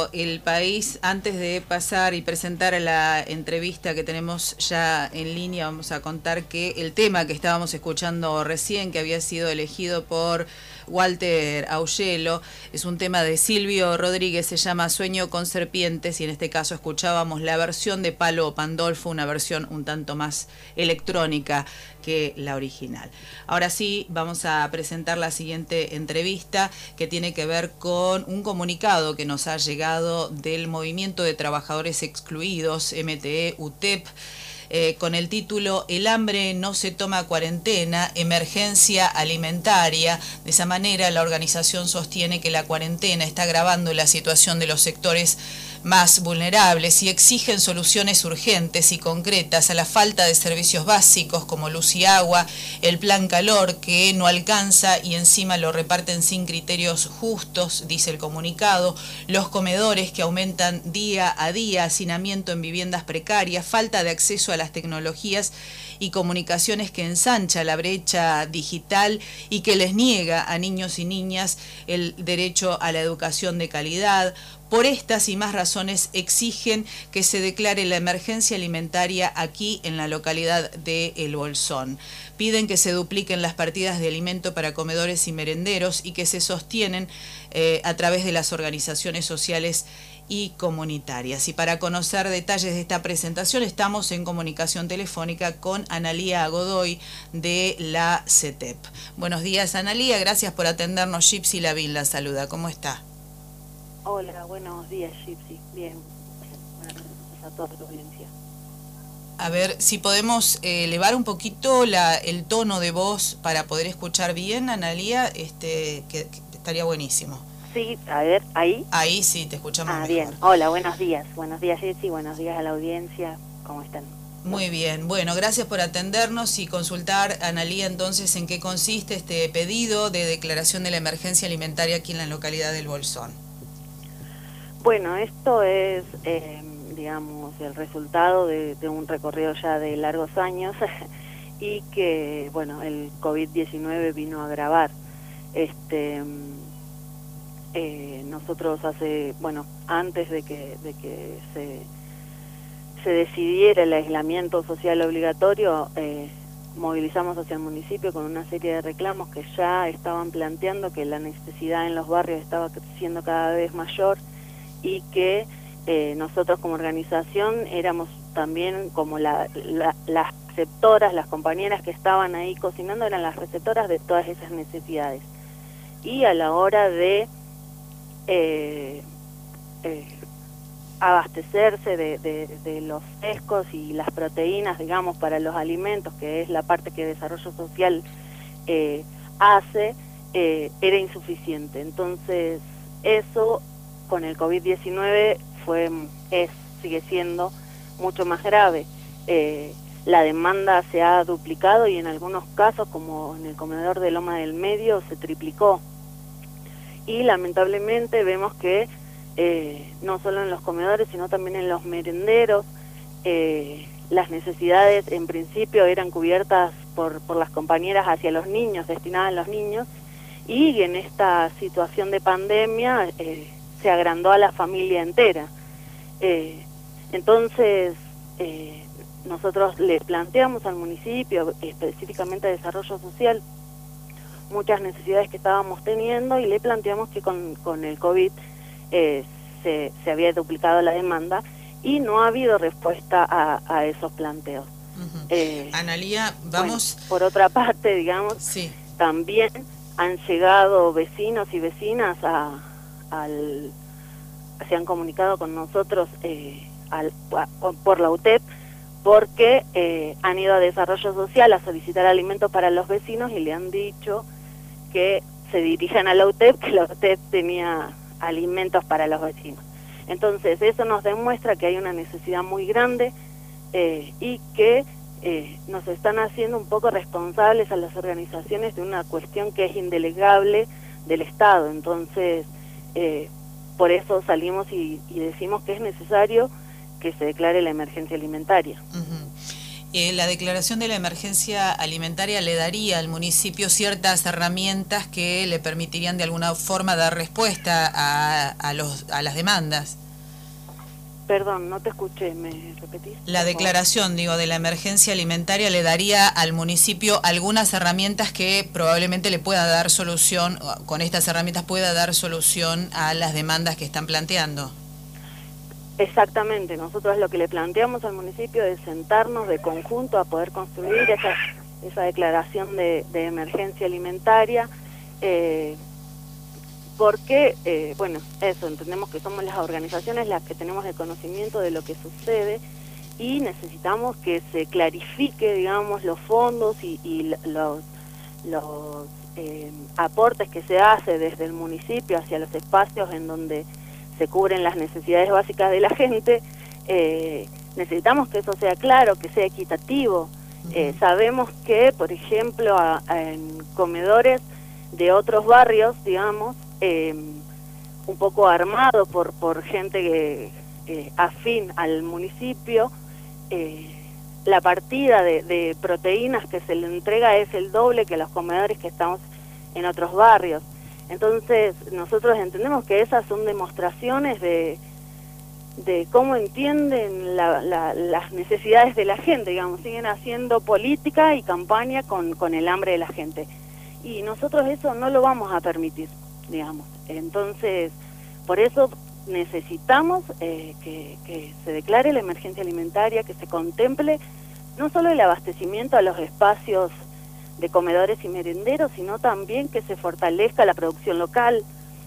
El País. Antes de pasar y presentar la entrevista que tenemos ya en línea, vamos a contar que el tema que estábamos escuchando recién, que había sido elegido por Walter Augello, es un tema de Silvio Rodríguez, se llama Sueño con serpientes, y en este caso escuchábamos la versión de Palo Pandolfo, una versión un tanto más electrónica que la original. Ahora sí, vamos a presentar la siguiente entrevista, que tiene que ver con un comunicado que nos ha llegado del Movimiento de Trabajadores Excluidos, MTE-UTEP, con el título El hambre no se toma cuarentena, emergencia alimentaria. De esa manera la organización sostiene que la cuarentena está agravando la situación de los sectores más vulnerables y exigen soluciones urgentes y concretas a la falta de servicios básicos como luz y agua, el plan calor que no alcanza y encima lo reparten sin criterios justos, dice el comunicado, los comedores que aumentan día a día, hacinamiento en viviendas precarias, falta de acceso a las tecnologías y comunicaciones que ensancha la brecha digital y que les niega a niños y niñas el derecho a la educación de calidad. Por estas y más razones exigen que se declare la emergencia alimentaria aquí en la localidad de El Bolsón. Piden que se dupliquen las partidas de alimento para comedores y merenderos y que se sostienen a través de las organizaciones sociales y comunitarias. Y para conocer detalles de esta presentación estamos en comunicación telefónica con Analía Godoy de la CETEP. Buenos días, Analía, gracias por atendernos. Gypsy Lavín la saluda, ¿cómo está? Hola, buenos días, Gypsy. Bien, buenas noches a toda la audiencia. A ver, si podemos elevar un poquito el tono de voz para poder escuchar bien, Analía, que estaría buenísimo. Sí, a ver, ¿ahí? Ahí sí, te escuchamos mejor. Bien. Hola, buenos días. Buenos días, Gypsy. Buenos días a la audiencia. ¿Cómo están? Muy bien, bueno, gracias por atendernos y consultar, Analía, entonces, en qué consiste este pedido de declaración de la emergencia alimentaria aquí en la localidad del Bolsón. Bueno, esto es, digamos, el resultado de un recorrido ya de largos años y que, bueno, el COVID-19 vino a agravar. Nosotros antes de que se decidiera el aislamiento social obligatorio, movilizamos hacia el municipio con una serie de reclamos que ya estaban planteando que la necesidad en los barrios estaba siendo cada vez mayor y que nosotros como organización éramos también como las receptoras, las compañeras que estaban ahí cocinando eran las receptoras de todas esas necesidades. Y a la hora de abastecerse de los frescos y las proteínas, digamos, para los alimentos, que es la parte que Desarrollo Social hace, era insuficiente. Entonces, eso con el COVID-19 sigue siendo mucho más grave. La demanda se ha duplicado y en algunos casos, como en el comedor de Loma del Medio, se triplicó. Y lamentablemente vemos que no solo en los comedores, sino también en los merenderos, las necesidades en principio eran cubiertas por las compañeras hacia los niños, destinadas a los niños, y en esta situación de pandemia se agrandó a la familia entera. Entonces, nosotros le planteamos al municipio, específicamente a Desarrollo Social, muchas necesidades que estábamos teniendo y le planteamos que con el COVID se había duplicado la demanda y no ha habido respuesta a esos planteos. Analía, vamos... Bueno, por otra parte, digamos, sí, también han llegado vecinos y vecinas se han comunicado con nosotros por la UTEP porque han ido a Desarrollo Social a solicitar alimentos para los vecinos y le han dicho que se dirijan a la UTEP, que la UTEP tenía alimentos para los vecinos. Entonces, eso nos demuestra que hay una necesidad muy grande y que nos están haciendo un poco responsables a las organizaciones de una cuestión que es indelegable del Estado. Entonces, por eso salimos y decimos que es necesario que se declare la emergencia alimentaria. La declaración de la emergencia alimentaria le daría al municipio ciertas herramientas que le permitirían de alguna forma dar respuesta a las demandas. Perdón, no te escuché, ¿me repetís? La declaración, digo, de la emergencia alimentaria le daría al municipio algunas herramientas que probablemente le pueda dar solución, con estas herramientas pueda dar solución a las demandas que están planteando. Exactamente, nosotros lo que le planteamos al municipio es sentarnos de conjunto a poder construir esa declaración de emergencia alimentaria, porque, bueno, eso, entendemos que somos las organizaciones las que tenemos el conocimiento de lo que sucede y necesitamos que se clarifique, digamos, los fondos y los aportes que se hace desde el municipio hacia los espacios en donde se cubren las necesidades básicas de la gente. Necesitamos que eso sea claro, que sea equitativo. Sabemos que, por ejemplo, en comedores de otros barrios, digamos, un poco armados por gente afín al municipio, la partida de proteínas que se le entrega es el doble que los comedores que estamos en otros barrios. Entonces, nosotros entendemos que esas son demostraciones de cómo entienden las necesidades de la gente, digamos, siguen haciendo política y campaña con el hambre de la gente. Y nosotros eso no lo vamos a permitir, digamos. Entonces, por eso necesitamos que se declare la emergencia alimentaria, que se contemple no solo el abastecimiento a los espacios de comedores y merenderos, sino también que se fortalezca la producción local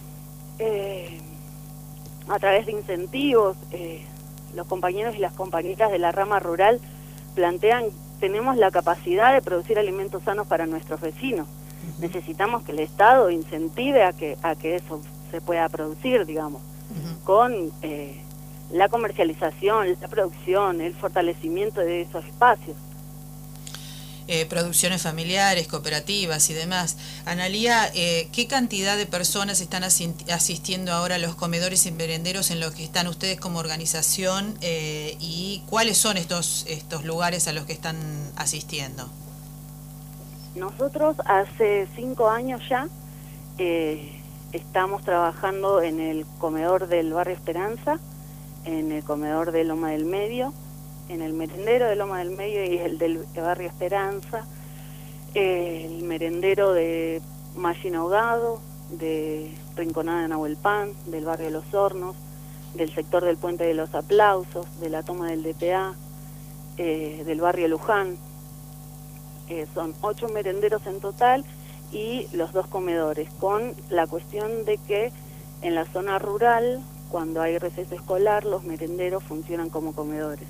a través de incentivos. Los compañeros y las compañeras de la rama rural plantean, tenemos la capacidad de producir alimentos sanos para nuestros vecinos. Necesitamos que el Estado incentive a que eso se pueda producir, digamos, con la comercialización, la producción, el fortalecimiento de esos espacios. Producciones familiares, cooperativas y demás. Analía, ¿qué cantidad de personas están asistiendo ahora a los comedores y merenderos en los que están ustedes como organización y cuáles son estos lugares a los que están asistiendo? Nosotros hace 5 años ya estamos trabajando en el comedor del Barrio Esperanza, en el comedor de Loma del Medio, en el merendero de Loma del Medio y el del Barrio Esperanza, el merendero de Mallina Ahogado, de Rinconada de Nahuelpan, del Barrio de los Hornos, del sector del Puente de los Aplausos, de la toma del DPA, del Barrio Luján. Son 8 merenderos en total y los 2 comedores, con la cuestión de que en la zona rural, cuando hay receso escolar, los merenderos funcionan como comedores.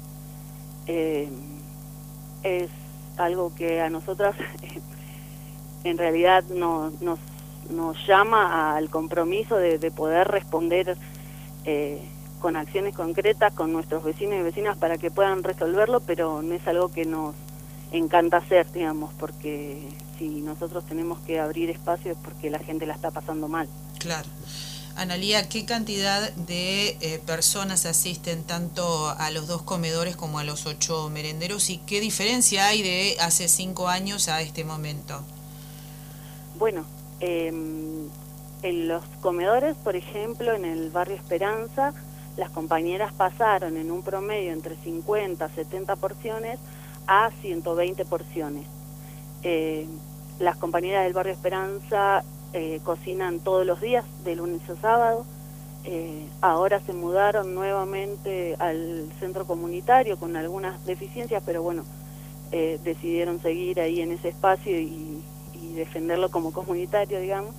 Es algo que a nosotras en realidad nos llama al compromiso de poder responder con acciones concretas con nuestros vecinos y vecinas para que puedan resolverlo, pero no es algo que nos encanta hacer, digamos, porque si nosotros tenemos que abrir espacios es porque la gente la está pasando mal. Claro. Analía, ¿qué cantidad de personas asisten tanto a los 2 comedores como a los 8 merenderos y qué diferencia hay de hace 5 años a este momento? Bueno, en los comedores, por ejemplo, en el Barrio Esperanza, las compañeras pasaron en un promedio entre 50 a 70 porciones a 120 porciones. Las compañeras del Barrio Esperanza cocinan todos los días, de lunes a sábado. Ahora se mudaron nuevamente al centro comunitario con algunas deficiencias, pero bueno, decidieron seguir ahí en ese espacio y defenderlo como comunitario, digamos.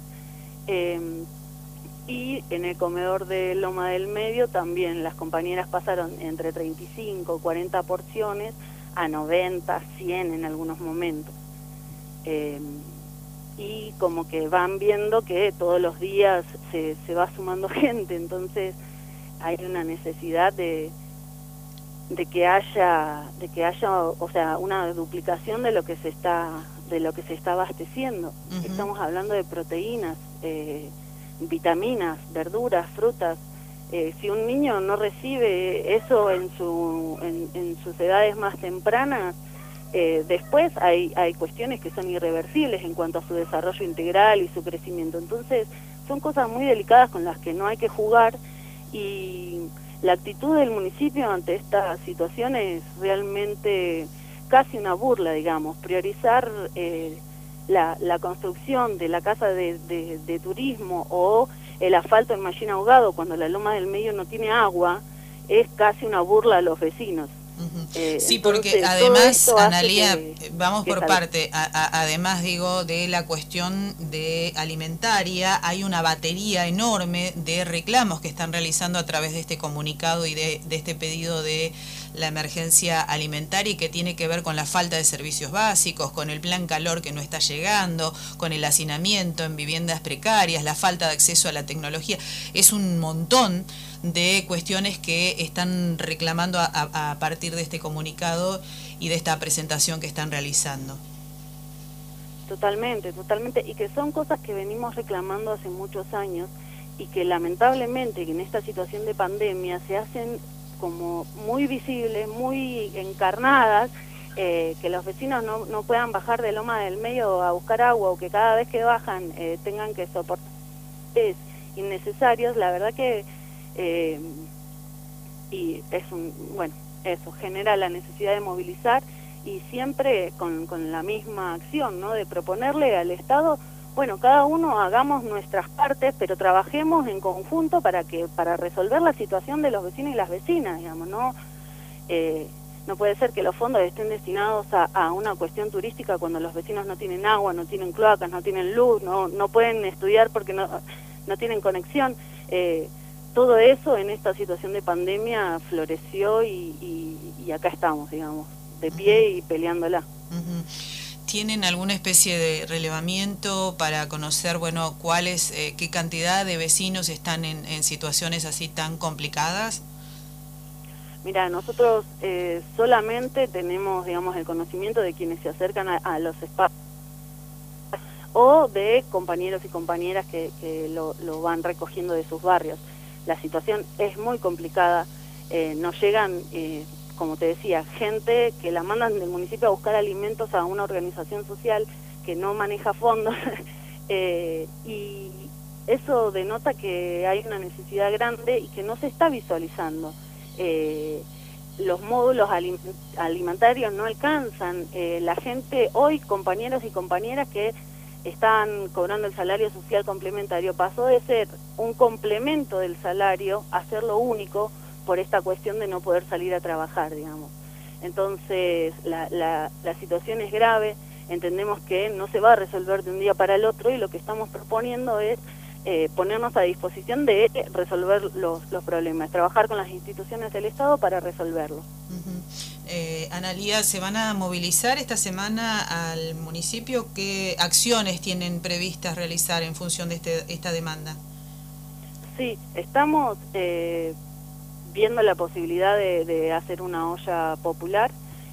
Y en el comedor de Loma del Medio también las compañeras pasaron entre 35 y 40 porciones a 90, 100 en algunos momentos. Y como que van viendo que todos los días se va sumando gente, entonces hay una necesidad de que haya, o sea, una duplicación de lo que se está abasteciendo. Estamos hablando de proteínas, vitaminas, verduras, frutas. Si un niño no recibe eso en sus edades más tempranas, Después hay cuestiones que son irreversibles en cuanto a su desarrollo integral y su crecimiento. Entonces, son cosas muy delicadas con las que no hay que jugar, y la actitud del municipio ante esta situación es realmente casi una burla, digamos. Priorizar la construcción de la casa de turismo o el asfalto en Mallín Ahogado cuando la Loma del Medio no tiene agua es casi una burla a los vecinos. Sí, porque además, Analía, vamos por parte, además digo, de la cuestión de alimentaria, hay una batería enorme de reclamos que están realizando a través de este comunicado y de este pedido de la emergencia alimentaria, y que tiene que ver con la falta de servicios básicos, con el plan calor que no está llegando, con el hacinamiento en viviendas precarias, la falta de acceso a la tecnología. Es un montón de cuestiones que están reclamando a partir de este comunicado y de esta presentación que están realizando. Totalmente, totalmente, y que son cosas que venimos reclamando hace muchos años y que lamentablemente en esta situación de pandemia se hacen como muy visibles, muy encarnadas, que los vecinos no puedan bajar de Loma del Medio a buscar agua, o que cada vez que bajan tengan que soportar innecesarios. La verdad que y es eso genera la necesidad de movilizar, y siempre con la misma acción, ¿no? De proponerle al Estado, bueno, cada uno hagamos nuestras partes, pero trabajemos en conjunto para resolver la situación de los vecinos y las vecinas, digamos, ¿no? No puede ser que los fondos estén destinados a una cuestión turística cuando los vecinos no tienen agua, no tienen cloacas, no tienen luz, no pueden estudiar porque no tienen conexión. Todo eso en esta situación de pandemia floreció y acá estamos, digamos, de pie y peleándola. ¿Tienen alguna especie de relevamiento para conocer, bueno, qué cantidad de vecinos están en situaciones así tan complicadas? Mira, nosotros solamente tenemos, digamos, el conocimiento de quienes se acercan a los espacios o de compañeros y compañeras que lo van recogiendo de sus barrios. La situación es muy complicada, nos llegan, como te decía, gente que la mandan del municipio a buscar alimentos a una organización social que no maneja fondos, y eso denota que hay una necesidad grande y que no se está visualizando. Los módulos alimentarios no alcanzan, la gente hoy, compañeros y compañeras que están cobrando el salario social complementario, pasó de ser un complemento del salario a ser lo único por esta cuestión de no poder salir a trabajar, digamos. Entonces, la situación es grave, entendemos que no se va a resolver de un día para el otro, y lo que estamos proponiendo es ponernos a disposición de resolver los problemas, trabajar con las instituciones del Estado para resolverlo. Analía, ¿se van a movilizar esta semana al municipio? ¿Qué acciones tienen previstas realizar en función de esta demanda? Sí, estamos viendo la posibilidad de hacer una olla popular.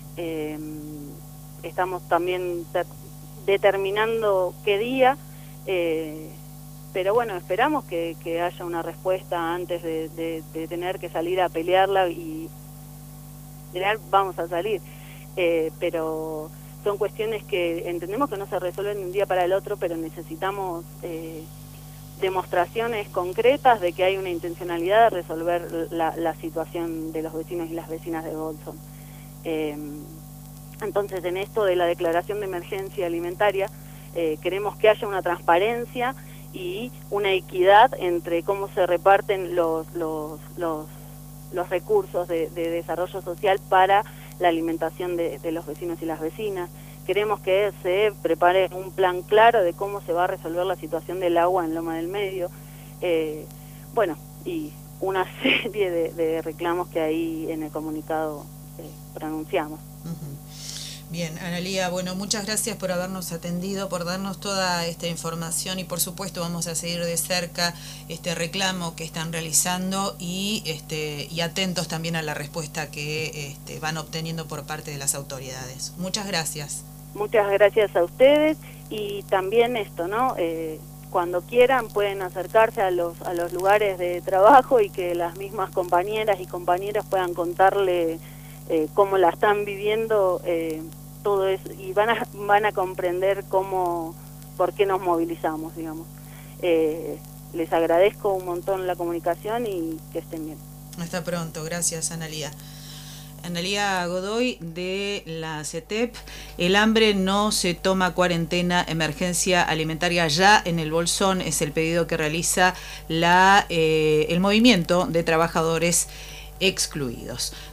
Estamos también determinando qué día, pero bueno, esperamos que haya una respuesta antes de tener que salir a pelearla, y vamos a salir, pero son cuestiones que entendemos que no se resuelven de un día para el otro, pero necesitamos demostraciones concretas de que hay una intencionalidad de resolver la situación de los vecinos y las vecinas de Bolson. Entonces, en esto de la declaración de emergencia alimentaria, queremos que haya una transparencia y una equidad entre cómo se reparten los recursos de desarrollo social para la alimentación de los vecinos y las vecinas. Queremos que se prepare un plan claro de cómo se va a resolver la situación del agua en Loma del Medio. Bueno, y una serie de reclamos que ahí en el comunicado pronunciamos. Bien, Analía, bueno, muchas gracias por habernos atendido, por darnos toda esta información, y por supuesto vamos a seguir de cerca este reclamo que están realizando y atentos también a la respuesta que van obteniendo por parte de las autoridades. Muchas gracias. Muchas gracias a ustedes, y también esto, ¿no? Cuando quieran pueden acercarse a los lugares de trabajo, y que las mismas compañeras y compañeros puedan contarle cómo la están viviendo todo eso, y van a comprender por qué nos movilizamos, digamos. Les agradezco un montón la comunicación y que estén bien. Hasta pronto, gracias Analía. Analía Godoy de la CETEP. El hambre no se toma cuarentena, emergencia alimentaria ya en el bolsón, es el pedido que realiza el movimiento de trabajadores excluidos.